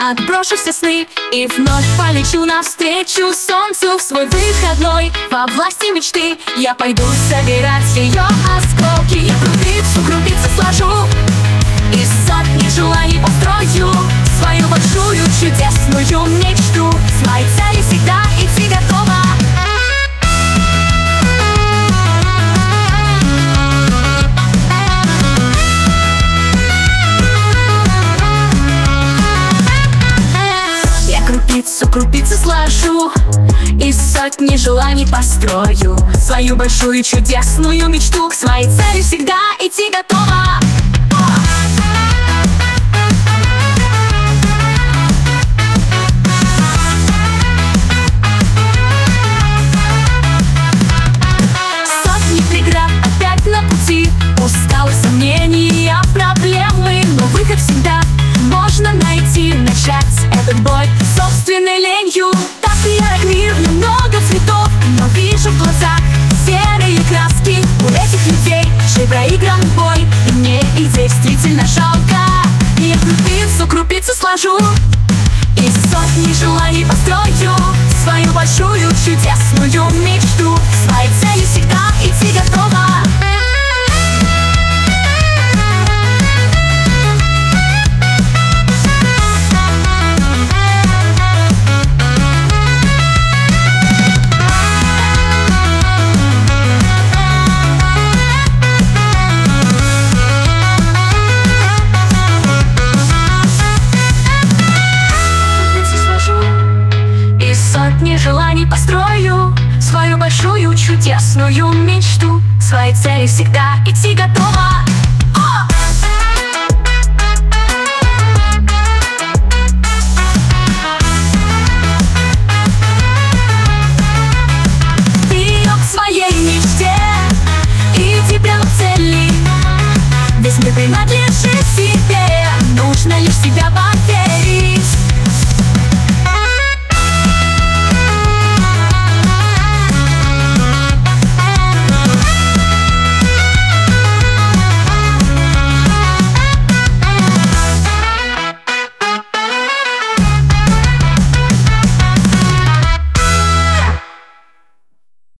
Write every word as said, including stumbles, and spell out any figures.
отброшу все сны и вновь полечу навстречу солнцу в свой выходной. Во власти мечты я пойду собирать ее осколки. Крупицу, крупицу сложу, из сотни желаний построю свою большую чудесную мечту. С моей целью всегда идти готова. Крупицу, крупицу сложу, из сотни желаний построю свою большую чудесную мечту. К своей цели всегда идти готова. Сотни преград опять на пути, усталость, сомнения, проблемы, но выход всегда можно найти. Начать этот бой собственной ленью. Так ярок мир, много цветов, но вижу в глазах серые краски. У этих людей чей проигран бой, и мне их действительно жалко. Я крупицу, крупицу сложу, из сотни желаний построю свою большую чудесную мечту. К своей цели всегда идти готова. Сотни желаний построю свою большую чудесную мечту. К своей цели всегда идти готова. Ты к своей мечте, иди прямо к цели. Весь мир принадлежит тебе, нужно лишь себя понять.